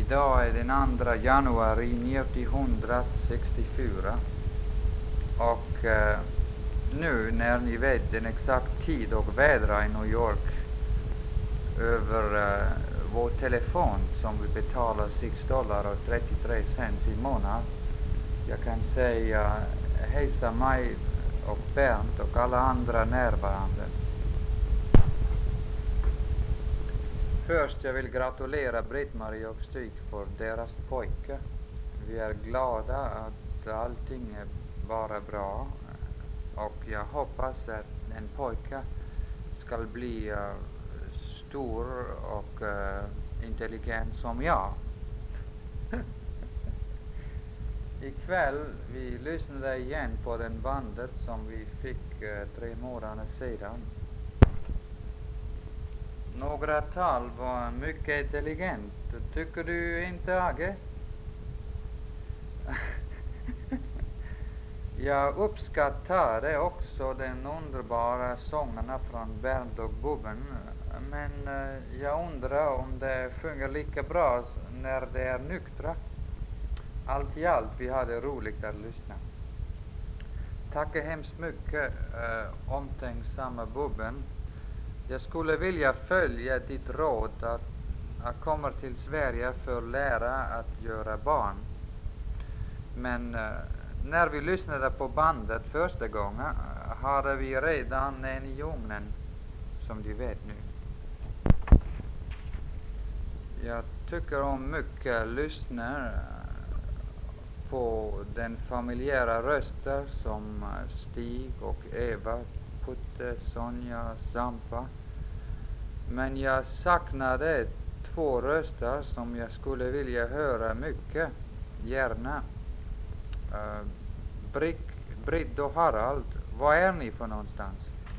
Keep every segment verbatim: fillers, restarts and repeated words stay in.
Idag är den andra januari nittonhundrasextiofyra och eh, nu när ni vet den exakt tid och väder i New York över eh, vår telefon som vi betalar sex dollar och trettiotre cent i månad. Jag kan säga hejsa mig och Bernt och alla andra närvarande. Först jag vill gratulera Britt-Marie och Stig för deras pojke. Vi är glada att allting är bara bra och jag hoppas att en pojke ska bli uh, stor och uh, intelligent som jag. Ikväll vi lyssnade igen på den bandet som vi fick uh, tre månader sedan. Några tal var mycket intelligent. Tycker du inte, Age? Jag uppskattar också den underbara sångerna från Bernt och Bubben. Men uh, jag undrar om det fungerar lika bra när det är nyktra. Allt i allt, vi hade roligt att lyssna. Tack hemskt mycket, uh, omtänksamma Bubben. Jag skulle vilja följa ditt råd att jag kommer till Sverige för att lära att göra barn. Men uh, när vi lyssnade på bandet första gången uh, hade vi redan en i ugnen, som du vet nu. Jag tycker om mycket lyssna uh, på den familjära röster som uh, Stig och Eva, Putte, Sonja, Zampa. Men jag saknade två röster som jag skulle vilja höra mycket, gärna. Uh, Brick, Britt och Harald, var är ni för någonstans?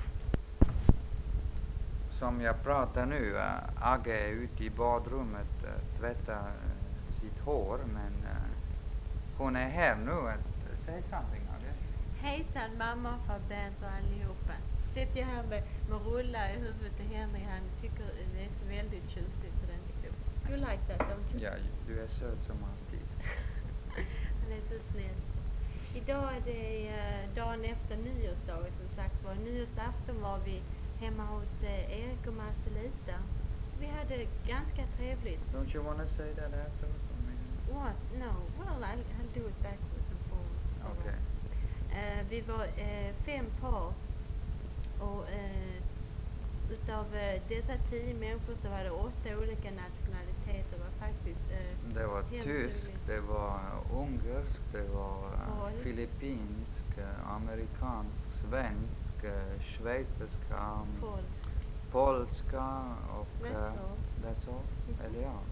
Som jag pratar nu, uh, Agge är ute i badrummet, uh, tvättar uh, sitt hår, men uh, hon är här nu. Uh, say something, Agge. Hejsan mamma, far Bernt och allihopa. Sitter jag här med, med rullar i huvudet och Henry, han tycker det är så väldigt tjusigt så den tycker you like that, don't you? Ja, du är söt som alltid. Han är så snäll. Idag är det uh, dagen efter nyårsdagen som sagt var. Nyårsafton var vi hemma hos uh, Erik och Marcelita. Vi hade ganska trevligt. Don't you want to say that after? What? No. Well, I'll, I'll do it backwards and forwards. Okay. Uh, vi var uh, fem par. Och uh, utav uh, dessa tio människor så var det åtta olika nationaliteter. Det var faktiskt uh, det var tysk, det var ungersk, det var uh, filippinsk, uh, amerikansk, svensk, uh, schweizerska, um, polsk. polska och that's uh, all. That's all? Mm-hmm. Eller ja.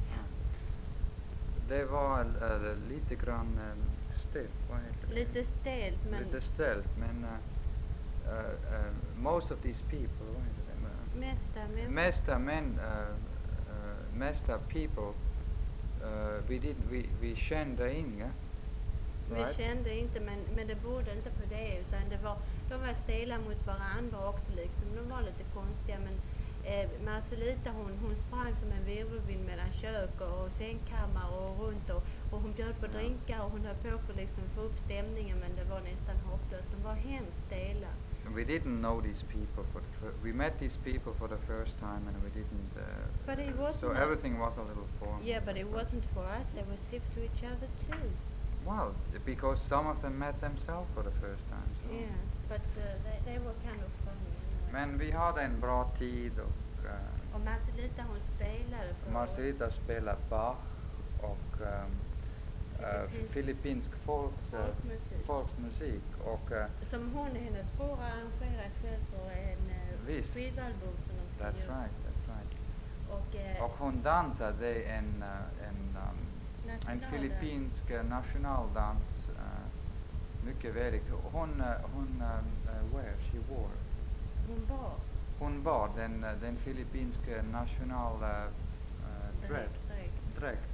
Det var uh, lite grann uh, stelt, vad heter det? Lite stelt, men lite stelt, men uh, uh, uh, most of these people, vad heter det? Mesta män. Mesta män, uh, uh, mesta people, uh, vi, did, vi, vi kände inga. Right? Vi kände inte, men, men det borde inte på det, utan det var, de var stela mot varandra också liksom. De var lite konstiga, men eh, Marcelita hon, hon sprang som en virvelvind mellan kök och, och sängkammare och runt och, och hon bjöd på ja. drinkar och hon höll på för liksom få upp stämningen, men det var nästan hopplöst. De var hemskt stela. We didn't know these people for the fir- we met these people for the first time and we didn't uh, but it wasn't so everything was a little foreign. Yeah, but it wasn't for us. They were stiff to each other too. Well, because some of them met themselves for the first time. So. Yeah, but uh, they, they were kind of funny. You know? Men vi hade en bra tid och uh, och Marcelita hon spelade för Marcelita spelade Bach och um, uh, filippinsk folks, uh, folkmusik. folkmusik och uh, som hon och hennes bror arrangerat själv för en uh, skivalbum som de skulle That's right, that's right. Och, uh, och hon dansade en, uh, en, um, en filippinsk uh, nationaldans uh, mycket väldigt. Hon, uh, hon uh, where she wore? Hon bar. Hon bar den, uh, den filippinska national uh, uh, dräkt. dräkt.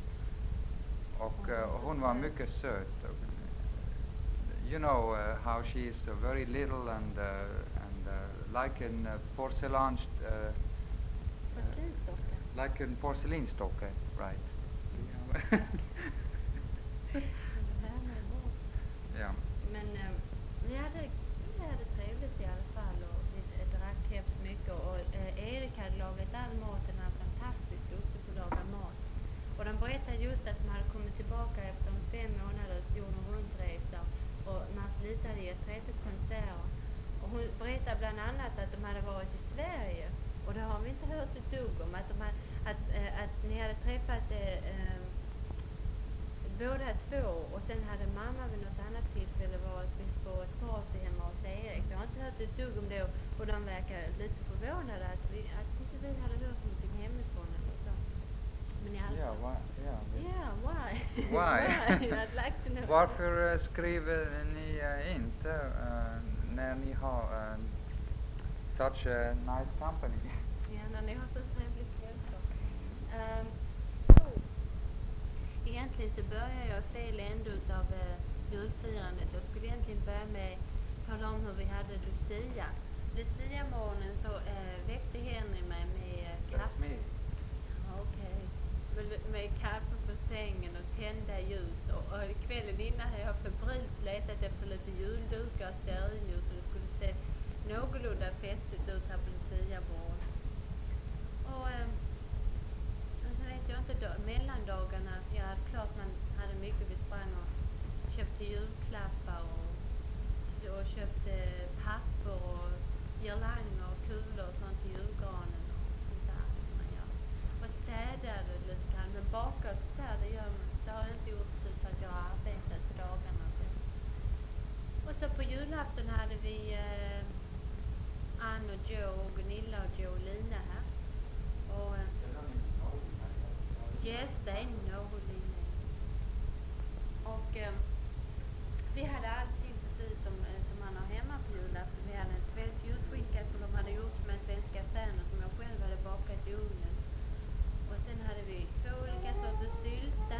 Uh, och uh, hon var mycket söt. You know uh, how she is uh, very little and uh, and uh, like in uh, porcelain uh, uh, like in porcelain stocke, right? Yeah. Ja. Men eh, vi hade, vi hade trevligt i alla fall och vi eh, drack hemskt mycket och eh, Erik hade lagat all maten, han är fantastiskt duktig på att laga mat. Och de berättade just att de hade kommit tillbaka efter en fem månader jorden rundresa och Marcelita hade gett trettio konserter. Och hon berättade bland annat att de hade varit i Sverige och det har vi inte hört ett dugg om, att, de hade, att, äh, att ni hade träffat äh, äh, båda två och sen hade mamma vid något annat tillfälle varit på ett party hemma hos Erik. Jag har inte hört ett dugg om det och, och de verkar lite förvånade att, vi, att inte vi hade hört någonting hemifrån eller så. Men i alla Ja, fall. why? Yeah, Yeah, why? Why? Why? I'd like to know. Varför uh, skriver ni uh, inte uh, när ni har uh, such a nice company? Ja, när ni har så trevligt sällskap. Um, egentligen så börjar jag fel ändå utav uh, julfirandet. Jag skulle egentligen börja med att tala om hur vi hade Lucia. Lucia-morgonen så uh, väckte Henry mig med uh, kaffe. Okej. Med, med kaffe på sängen och tända ljus. Och, och kvällen innan hade jag febrilt letat efter lite juldukar och stearinljus så det skulle se någorlunda festligt ut här på Lucia-morgon. Och, eh, och så vet jag inte, då, mellandagarna, ja klart man hade mycket, vi sprang och köpte julklappar och, och köpte papper och girlanger och kulor och sånt till julgranen och sånt där som man gör. Och städade lite grann, men baka och där, det gör man, det har jag inte gjort precis för att jag har arbetat på dagarna. Så. Och så på julafton hade vi eh, Ann och Joe och Gunilla och Joe och Lina här. Och eh, yes, they know who Lina is. Och eh, vi hade allting precis som, eh, som man har hemma på julafton. Vi hade en svensk julskinka som de hade gjort med svenska färner som jag själv hade bakat i ugnen. Och sen hade vi två olika sorters sylta.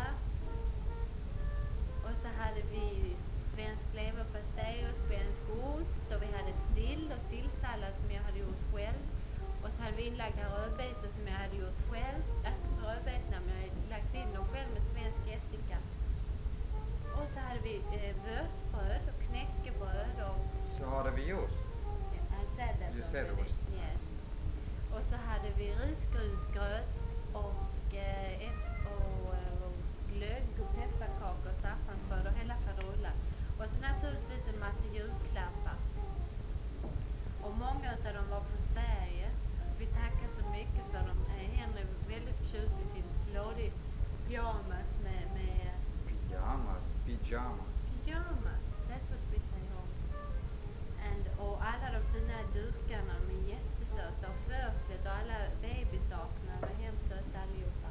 Och så hade vi svensk leverpastej och svensk ost. Och vi hade sill och sillsallad som jag hade gjort själv. Och så hade vi inlagda rödbetor som jag hade gjort själv. Alltså rödbetorna, men jag hade lagt in dem själv med svensk ättika. Och så hade vi eh, vörtbröd och knäckebröd och... Så hade vi ost? Yeah, I said that You already. said ost. Yes. Och så hade vi risgrynsgröt och, eh, ett, och, eh, och glögg och pepparkakor och saffransbröd och hela faderullan. Och så naturligtvis en massa julklappar. Och många av dem var från Sverige. Vi tackar så mycket för dem. Eh, Henry är väldigt förtjust i sin lådig pyjamas med... med Pyjamas? Pyjamas? Pyjamas, that's what we say home. And, och alla de fina dukarna, de är jättesöta. Och förklädet och alla babysakerna var hemskt söta allihopa.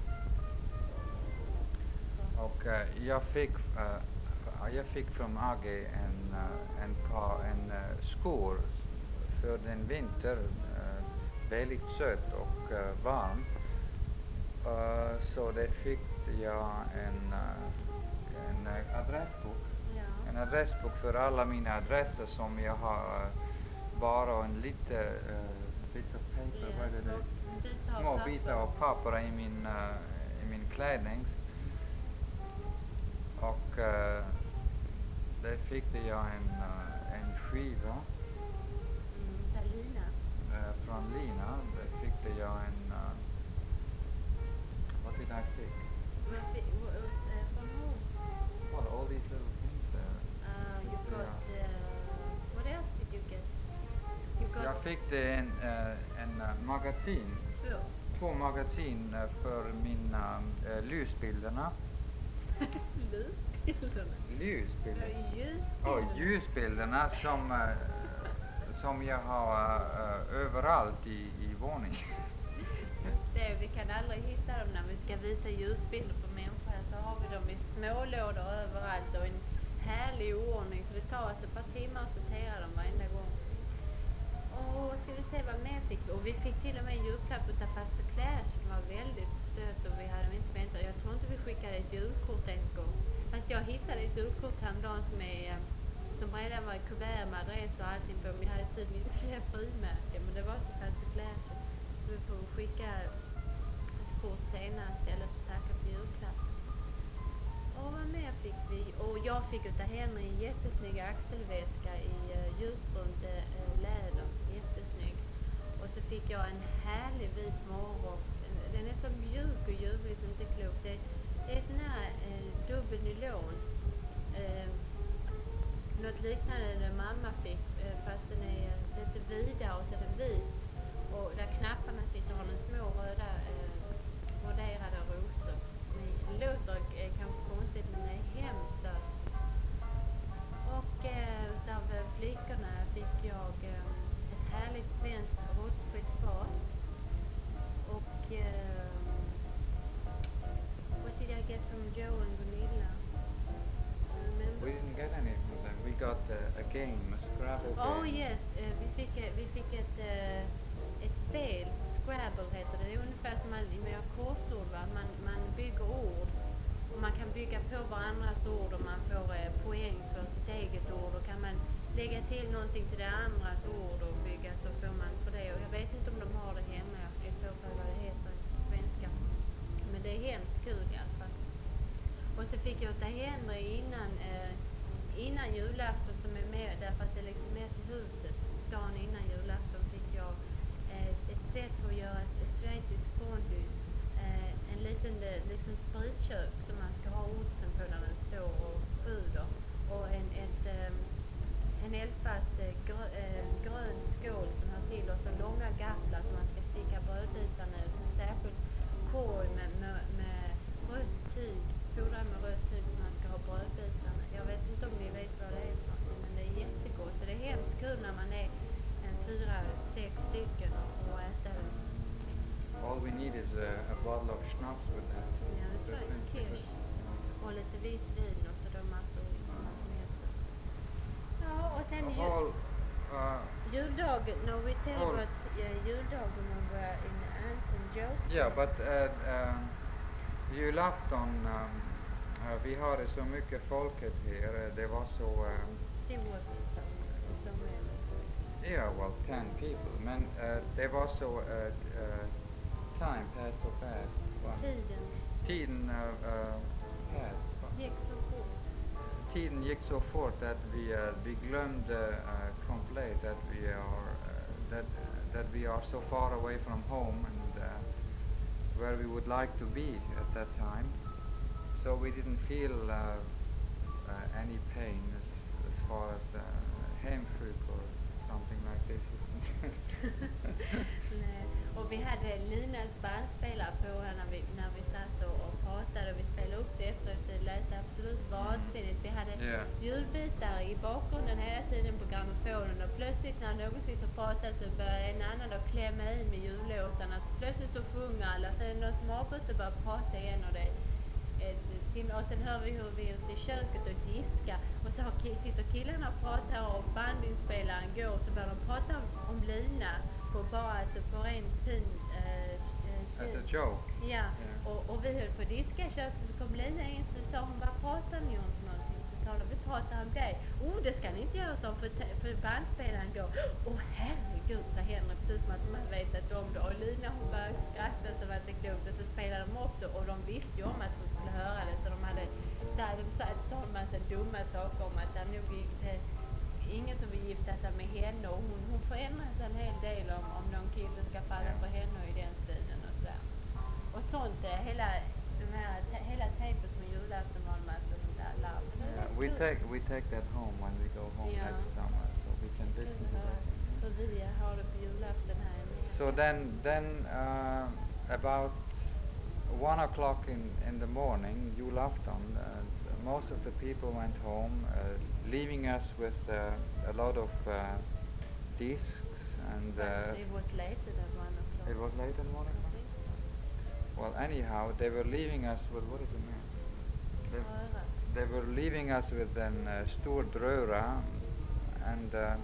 Och uh, jag fick uh, jag fick från Agge en uh, en par en uh, skor för den vinter, uh, väldigt söt och uh, varm. Uh, så det fick jag en uh, en uh, adressbok. Ja. En adressbok för alla mina adresser som jag har uh, bara en lite uh, bit of paper, Ja, vad är det? små bitar av Små papper. bitar av papper i min uh, i min klädning. Och uh, där fick jag en uh, en skiva Mm, Lina. uh, från Lina. Där fick jag en uh, what did I pick? Vad fick, uh, uh, från hon? Well, all these little things there. Uh, you got, uh, what else did you get? You got Jag fick det en uh, en uh, magasin. två. Två magasin uh, för mina uh, ljusbilderna. Ljusbilderna? Ljusbilder. Ja, ljusbilderna. Oh, ljusbilderna som uh, som jag har uh, överallt i i våningen. Det, vi kan aldrig hitta dem när vi ska visa ljusbilder på människor. Så har vi dem i små lådor överallt och en härlig ordning. Så det tar oss ett par timmar att sortera dem varenda gång. Och ska vi se vad mer fick vi? Och vi fick till och med en julklapp utav Pastor Clash. Den var väldigt söt och vi hade inte väntat. Jag tror inte vi skickade ett julkort en gång. Fast jag hittade ett julkort häromdagen som är som redan var i kuvert med adress och allting på. Men vi hade tydligen inte fler frimärken. Men det var så Pastor Clash. Så vi får skicka ett kort senare istället för att tacka för julklapp. Och vad mer fick vi? Och jag fick utav Henry en jättesnygg axelväska i uh, ljusbrunt uh, läder. Jättesnygg. Och så fick jag en härlig vit morgonrock. Den är så mjuk och ljuvlig som inte är klokt. Det, det är sån här uh, dubbel nylon. Uh, något liknande den mamma fick. Uh, fast den är uh, lite vidare och så är den vit. Och där knapparna sitter har den små röda uh, broderade rosor. Det låter eh, kanske konstigt, men det är hemskt söt. Och eh, utav eh, flickorna fick jag eh, ett härligt svenskt rostfritt fat. Och eh, what did I get from Joe and Gunilla? We didn't get any from them. We got uh, a game, a Scrabble game. Oh yes, eh, vi fick, eh, vi fick ett, eh, ett spel. Scrabble heter det. Det är ungefär som man med korsord, va? Man, man bygger ord. Och man kan bygga på varandras ord och man får eh, poäng för sitt eget ord. Och kan man lägga till någonting till det andras ord och bygga så får man för det. Och jag vet inte om de har det hemma. I så fall vad det heter på svenska. Men det är hemskt kul i alla fall. Och så fick jag ta Henry innan, eh, innan julafton som är med. Därför att det är liksom med till huset. Dagen innan julafton fick jag ett sätt för att göra ett schweiziskt fondue. Eh, en liten liksom spritkök som man ska ha osten på när den står och sjuder. Och en, ett, um, en eldfast uh, grö, uh, grön skål som har till och så långa gafflar som man ska sticka brödbitarna ut. En särskild korg med, med, med rött tyg, fodrad med rött tyg som man ska ha brödbitarna. Jag vet inte om ni vet vad det är för någonting, men det är jättegott. Så det är hemskt kul när man är en fyra, sex stycken och äta det. All we need is a, a bottle of schnapps with that. Ja, det tror jag. Kirsch. Och lite vitt vin och så då massor massor med. Ja, och sen ju, all, uh, juldagen, no we tell all, about uh, juldagen when we're in Aunt and Joe. Yeah, but uh, uh, julafton, um, uh, vi hade så mycket folket här. Det var så... Um, Det wasn't so, so many. Yeah, well, ten people. Men uh, det var så... Uh, uh, time passed so fast. Well, Tiden. Tiden uh, uh, passed. Gick så fort. Tiden gick så fort att vi, uh, vi glömde uh, komplett att vi are uh, that uh, that we are so far away from home and uh, where we would like to be at that time. So we didn't feel uh, uh, any pain as, as far as uh, hemsjuk or something like this. Nej. Och vi hade Linas bandspelare på här när vi, när vi satt och, och pratade och vi spelade upp det efteråt. Det lät absolut vansinnigt. Vi hade Yeah. ljudbitar i bakgrunden hela tiden på grammofonen och plötsligt när någon sitter och pratar så börjar en annan då klämma in med jullåtarna. Så plötsligt så sjunger alla. Sen är det någon som avbryter och börjar prata igen och det ett timme. Och sen hör vi hur vi är ute i köket och diskar. Och så har, sitter killarna och pratar och bandinspelaren går och så börjar de prata om, om Lina. På bara alltså på en fin uh, As a joke. Ja, Yeah. och, och vi höll på att diska i köket så kom Lina in så sa hon, vad pratar ni om för någonting? Så talade vi, pratar om dig. Oh, det ska ni inte göra så för, för bandspelaren går. Åh oh, herregud, sa Henrik precis som att man vetat om det. Och Lina hon började skratta så var det klokt. Och så spelade de också och de visste ju om att de skulle höra det. Så de hade, där de sa en massa dumma saker om att det nog inte ingen som vill gifta sig med henne och hon, hon förändras en hel del om, om någon kille ska falla Yeah. för henne i den stilen och sådär. Och sånt, hela, de här, hela tejpet med julafton var en massa sånt där larm. Yeah, we take we take that home when we go home Yeah. next summer, so we can listen to that. För vi har det på julafton här i Amerika. So then, then uh, about one o'clock in in the morning, julafton, uh, most of the people went home, uh, leaving us with uh, a lot of uh, discs and. But Uh, it was later than one o'clock. It was later than one I o'clock. think so. Well, anyhow, they were leaving us with what is the name? They, Röra. they were leaving us with an uh, stor dröra, and uh,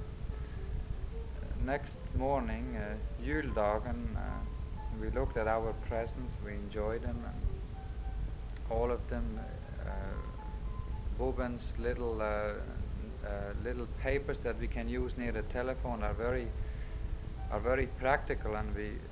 next morning, uh, juldagen, uh, we looked at our presents, we enjoyed them, and all of them, uh, Boben's little uh, uh, little papers that we can use near the telephone are very are very practical, and we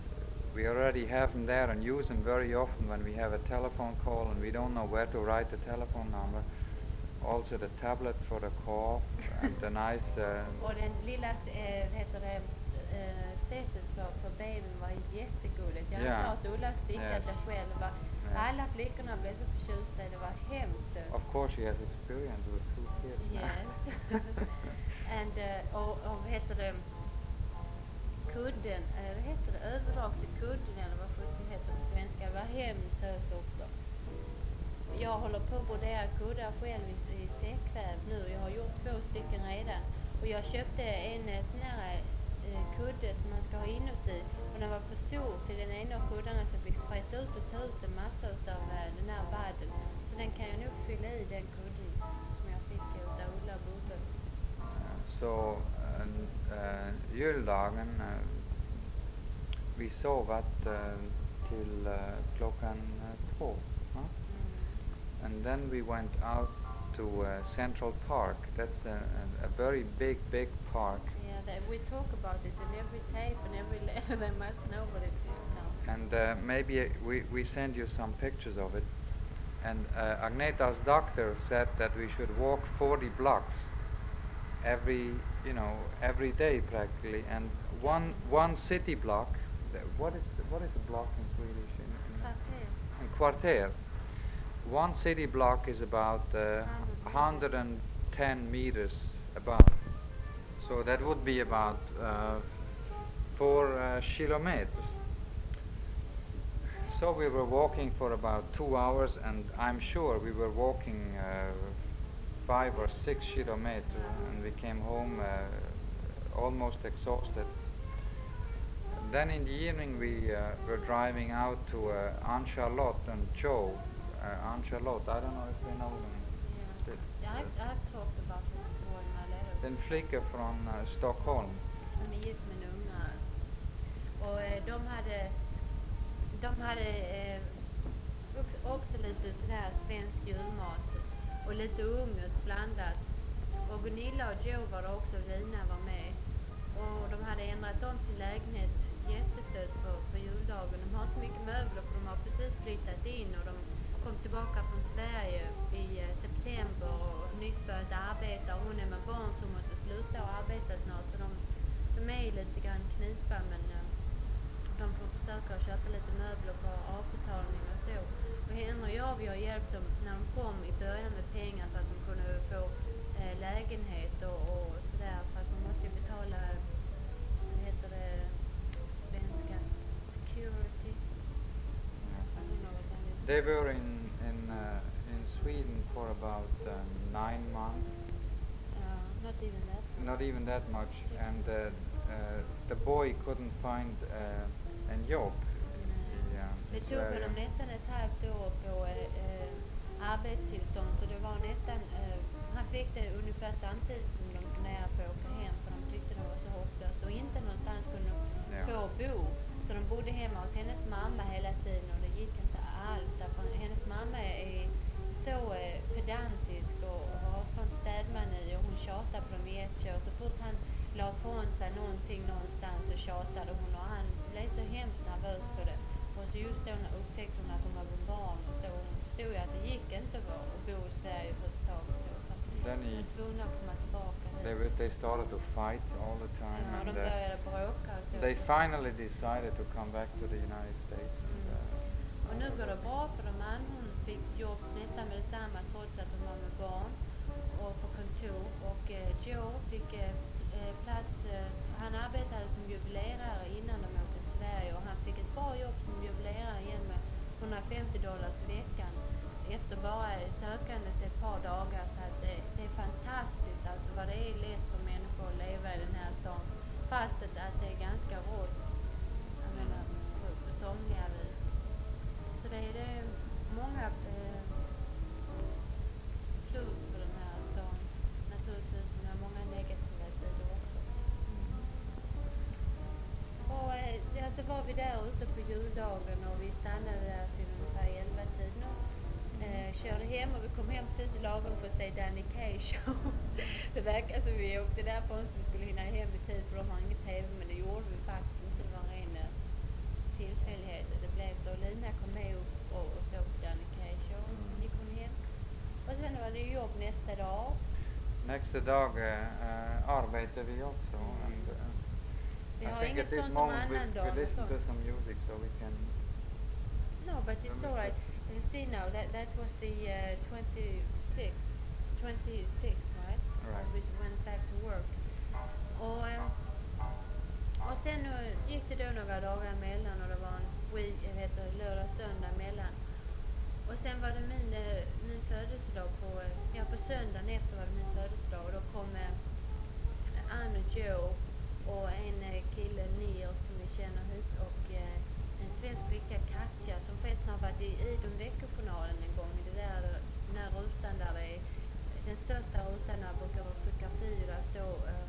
we already have them there and use them very often when we have a telephone call and we don't know where to write the telephone number. Also the tablet for the cough and the nice... Uh, Och den lilla, eh, heter det, eh, sättet för, för babyn var jättegulligt. Jag Yeah. sa att Ulla stickat Yes. det själv. Var, Yeah. Alla flickorna blev så förtjusta, det var hemskt. Of course she has experience with two kids. Yes. And, uh, och, och vad heter det, kudden, eh, vad heter det, överdrag till kudden eller vad sjutton heter på svenska, var hemskt högt också. Jag håller på att brodera kuddar själv i, i säckväv nu. Jag har gjort två stycken redan. Och jag köpte en sån här eh, kudde som man ska ha inuti. Och den var för stor till den ena av kuddarna, så jag fick sprätta ut och ta ut en massa av eh, den här vadden. Så den kan jag nog fylla i, den kudden som jag fick utav Ulla Bubbel. Uh, så uh, uh, juldagen uh, vi sovat uh, till uh, klockan uh, två. Huh? Mm. And then we went out to uh, Central Park. That's a, a, a very big, big park. Yeah, that we talk about it in every tape and every letter. They must know what it is now. And uh, maybe uh, we, we send you some pictures of it. And uh, Agneta's doctor said that we should walk forty blocks every, you know, every day practically. And one one city block. The, what is the, what is a block in Swedish? In, in Kvarter. in quarter. One city block is about uh, one hundred ten meters about. So that would be about uh, four uh, kilometers. So we were walking for about two hours, and I'm sure we were walking uh, five or six kilometers, and we came home uh, almost exhausted. Then in the evening we uh, were driving out to uh, Ann-Charlotte and Joe. Uh, Ann-Charlotte, I don't know if they know them. Yeah. I've, I've talked about this before in my letters. En flicka från uh, Stockholm. Hon är gift med en ungrare. Och eh, de hade, de hade eh, också, också lite sådär svensk julmat och lite ungerskt blandat. Och Gunilla och Joe var det också, Lina var med. Och de hade ändrat om sin lägenhet jättesött för, för juldagen. De har inte mycket möbler för de har precis flyttat in och de kom tillbaka från Sverige i eh, september och nyss börjat arbeta. Hon är med barn som måste sluta och arbeta snart, så de, de är lite grann knipa, men eh, de får försöka att köpa lite möbler på avbetalning och så. Och henne och jag, vi har hjälpt dem när de kom i början med pengar så att de kunde få eh, lägenhet och, och sådär, för att de måste ju betala, vad heter det, svenska, security. They were in in uh, in Sweden for about um, nine months. Uh, not even that. Not even that much, and uh, uh, the boy couldn't find uh, a job. Yeah, Det tog honom nästan ett halvt år på eh, arbetstillstånd, så det var nästan, eh, han fick det ungefär samtidigt som de funderade på att åka hem, för de tyckte det var så hopplöst och inte någonstans kunde Ja. få bo. Så de bodde hemma hos hennes mamma hela tiden och det gick inte alls, därför hennes mamma är så eh, pedantisk och, och har sånt städmani och hon tjatar på dem i ett kör. Så fort han la från sig någonting någonstans så tjatade hon och han blev så hemskt nervös på det. Och så just då upptäckte hon att hon var med barn och så. Hon förstod ju att det gick inte att bo i Sverige för ett tag. Then he, de var tvungna att komma tillbaka. they were, they started to fight all the time, Ja, de and uh, började bråka och så. they finally decided to come back to the United States. And, uh, Och nu går det bra för de man. Hon fick jobb nästan med detsamma trots att hon var med barn och på kontor. Och eh, Joe fick eh, plats, eh, han arbetade som jubilerare innan de åkte till Sverige och han fick ett bra jobb som jubilerare igen med hundrafemtio dollar i veckan efter bara sökandet ett par dagar. Så att det, det är fantastiskt alltså vad det är lätt för människor att leva i den här stan, fast att, att det är ganska rått, jag menar, på, på somliga vis. Så det är det många eh, plus på den här stan, naturligtvis, men många negativa sidor också. Mm. Och eh, ja, så var vi där ute på juldagen och vi stannade där till ungefär elva tiden och eh, körde hem och vi kom hem precis lagom för att se Danny Kaye show. Det verkar som vi åkte därifrån så vi skulle hinna hem i tid för de har ingen tv, men det gjorde vi faktiskt inte, det var en ren tillfälligheter det blev så. Lina kom med upp och, och såg på Danny Cash och Mm. gick hon hem. Och sen var det jobb nästa dag. Nästa dag uh, arbetar vi också. Mm. And, uh, Vi I har think inget at this sånt som moment we, annan we dag. listen to some music so we can... No, but it's all right. You see now, that that was the uh, twenty-sixth, twenty-sixth, right? Right. We went back to work. Och, eh, och sen uh, gick det då några dagar emellan och det var en week, jag heter lördag, söndag emellan. Och sen var det min, uh, min födelsedag på, uh, ja på söndagen efter var det min födelsedag och då kom uh, Ann och Joe och en uh, kille, Neil, som vi känner hit och uh, en svensk flicka, Katja, som förresten har varit i Idun veckojournalen en gång i det där, den här rutan där det är, den största rutan där brukar vara fotografier, där står uh,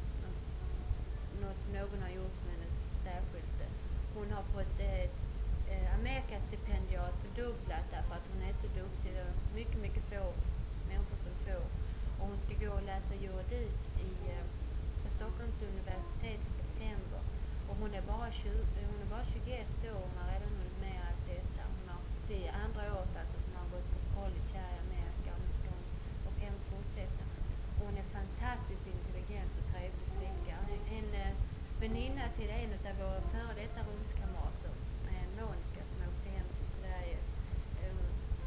något någon har gjort med henne särskilt. Hon har fått ett eh, Amerikastipendiat fördubblat därför att hon är så duktig. Det är mycket, mycket få människor som får. Och hon ska gå och läsa juridik i eh, på Stockholms universitet i september. Och hon är bara tjugo, hon är bara tjugoett år och hon har redan hunnit med allt detta. Hon har, det är andra året alltså som har gått på college här i Amerika och nu ska hon åka hem och fortsätta. Och hon är fantastiskt intelligent och trevlig flicka. En, en eh, väninna till en av våra före detta rumskamrater, eh, Monica, som åkte hem till Sverige. Eh,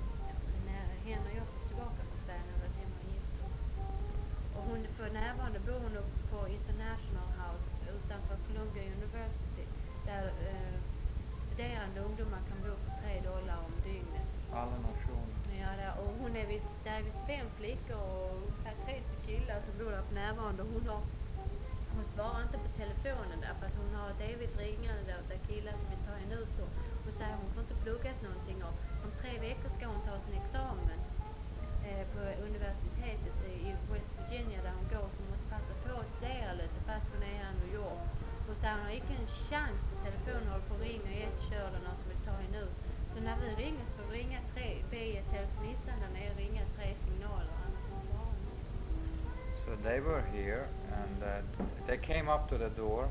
när henne och jag kom tillbaka från Sverige när vi var hemma och gift oss. Och hon för närvarande bor hon på International House utanför Columbia University. Där eh, studerande ungdomar kan bo för tre dollar om dygnet. Alla nationer. Ja, där, och hon är visst, där är visst fem flickor och ungefär trettio killar som bor där för närvarande. Hon har Hon svarar inte på telefonen därför att hon har ett evigt ringande där, där killar som vill ta henne ut och hon säger hon får inte pluggat någonting och om tre veckor ska hon ta sin examen eh, på universitetet i, i West Virginia där hon går så hon måste passa på att studera lite fast hon är här i New York. Hon säger hon har inte en chans på telefonen håller på att ringa i ett kör där någon som vill ta henne ut. Så när vi ringer så ringa tre, be telefonistan där nere ringa tre signaler annars så svarar hon inte. So they were here and uh, they came up to the door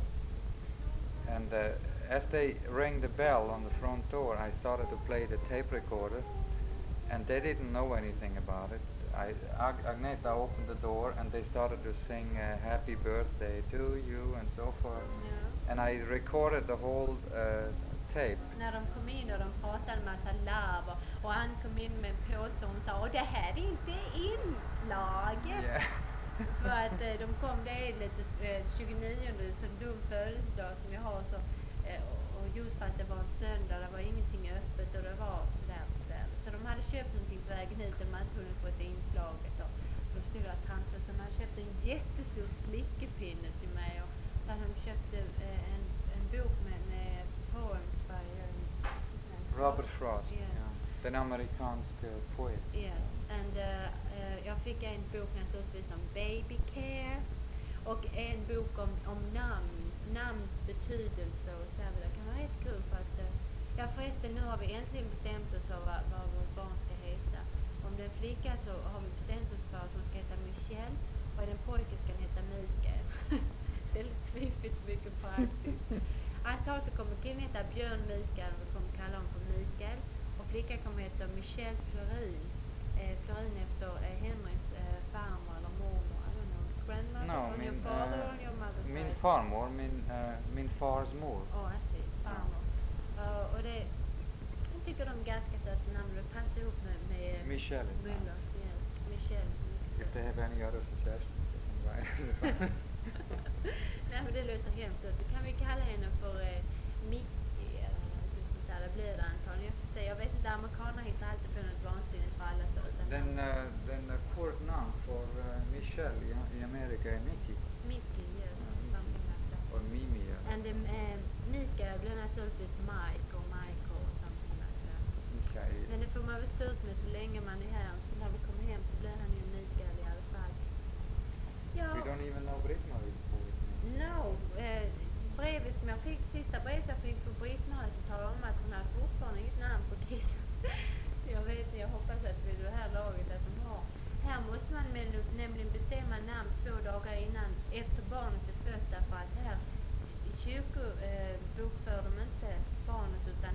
and uh, as they rang the bell on the front door I started to play the tape recorder and they didn't know anything about it. I, Ag- Agneta opened the door and they started to sing uh, happy birthday to you and so forth. Ja. And I recorded the whole uh, tape. När de kom in och de pratade en massa larver och han kom in med en påse och hon sa och det här är inte inslaget. Yeah. För att eh, de kom, det är lite eh, tjugonionde så dum födelsedag som jag har så eh, och, och just för att det var en söndag, det var ingenting öppet och det var sådär besvärligt. Så de hade köpt någonting på vägen hit och de hade inte hunnit få ett inslaget och de skulle ha transfer så de hade köpt en jättestor slickepinne till mig och så hade de köpt eh, en, en bok med, med poems by um, Robert Frost. Yeah. Yeah. Den amerikanske poet. Yes, and uh, uh, jag fick en bok naturligtvis om baby care och en bok om, om namn, namns betydelse och så här. Det kan vara rätt kul för att, uh, ja förresten nu har vi äntligen bestämt oss för vad, vad vårt barn ska heta. Om det är en flicka så har vi bestämt oss för att hon ska heta Michelle och är det en pojke ska han heta Mikael. Väldigt fiffigt, mycket praktiskt. Antagligen så kommer killen heta Björn Mikael och vi kommer kalla honom för Mikael. Och flickan kommer heta Michelle Florin. Eh, Florin efter eh, Henrys eh, farmor eller mormor. I don't know. Grandmother No, on min, your father uh, on your mother's min side. farmor, min, uh, min fars mor. Oh, I see. Farmor. Uh, och det, jag tycker de är ganska söta namn. Det passar ihop med, med Michelle. Müller. Yes. Michelle. If they have any other suggestions, they can write. Nej men det låter hemskt. Så kan vi kalla henne för eh, Mickey eller någonting sånt där. Det blir det antagligen. Jag får se. Jag vet inte, amerikaner hittar alltid på något vansinnigt för alla söta Den, namn. uh, den uh, kort namn för uh, Michelle i, i Amerika är Mickey. Mickey, yes. Ja, Mickey. Something like that. Or Mimi. Eller. And um, uh, Mikael blir naturligtvis Mike och Michael och something like that. Mikael. Men det får man väl stå ut med så länge man är här. Så när vi kommer hem så blir han ju Mikael i alla fall. Ja. We don't even know Britt-Maries poet name. No. Uh, brevet som jag fick, sista brevet jag fick från Britt-Marie som talar om att hon har fortfarande inget namn på Kiss. Jag vet, jag hoppas att vid det här laget att de har. Här måste man nämligen bestämma namn två dagar innan efter barnet är fött därför att här i kyrko eh, bokför de inte barnet utan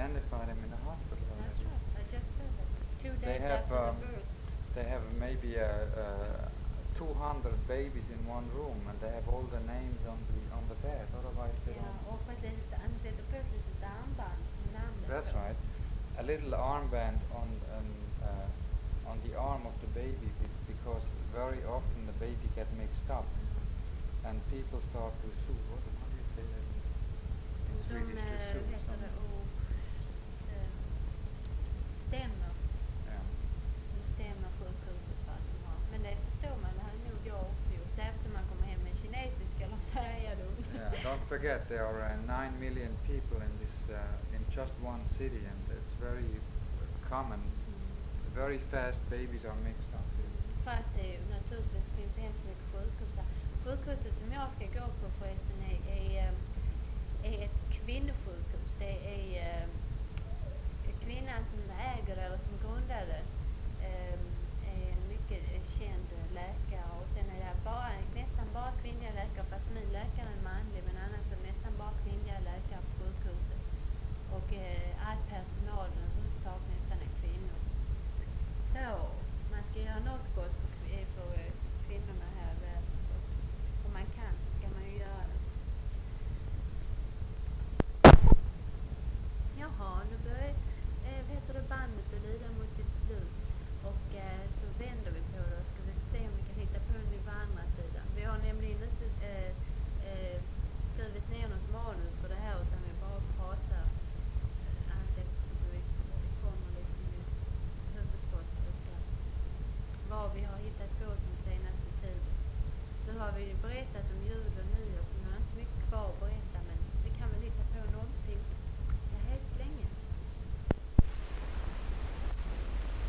identify them in the hospital That's already. right. I just said that. Two They days have, after um, the birth. They have maybe uh, uh, two hundred babies in one room, and they have all the names on the on the bed. Otherwise, they Ja, don't. och precis. Han sätter på sig sitt armband med namnet That's på. right. A little armband on um, uh, on the arm of the baby, be- because very often the baby get mixed up, Mm. and people start to sue. What, how do you say that in, in De Swedish? To eh, sue heter det someone. och eh, stämmer. Yeah. De stämmer sjukhuset för att de har. Men det förstår man, det hade nog jag också gjort. Särskilt om man kommer hem med kinesisk eller färgad ung. Yeah, don't forget there are uh, nine million people in this uh, in just one city, and it's very common. Mm. Very fast babies are mixed up. Fast det är ju naturligtvis finns det hemskt mycket sjukhus där. Sjukhuset som jag ska gå på förresten är, är, eh, är ett kvinnosjukhus. Det är eh, kvinnan som äger det eller som grundade eh, är en mycket eh, känd läkare, och sen är det bara, nästan bara kvinnliga läkare, fast min läkare är manlig, men annars är det nästan bara kvinnliga läkare på sjukhuset. Och eh, all personal överhuvudtaget nästan är kvinnor. Så, man ska göra något gott för, kv- för eh, kvinnorna här i världen. Så, om man kan så ska man ju göra det. Jaha, nu börjar eh, vad heter det, bandet att lida mot sitt slut. Och eh, så vänder vi på det och ska vi se om vi kan hitta på en ny på andra sidan. Vi har nämligen inte eh, eh, skrivit ner något manus för det här, utan vi bara pratar eh, allt eftersom vi det kommer liksom i huvudskott och eh, vad vi har hittat på den senaste tiden. Nu har vi ju berättat om jul och nyår, så nu har inte mycket kvar att berätta, men vi kan väl hitta på någonting.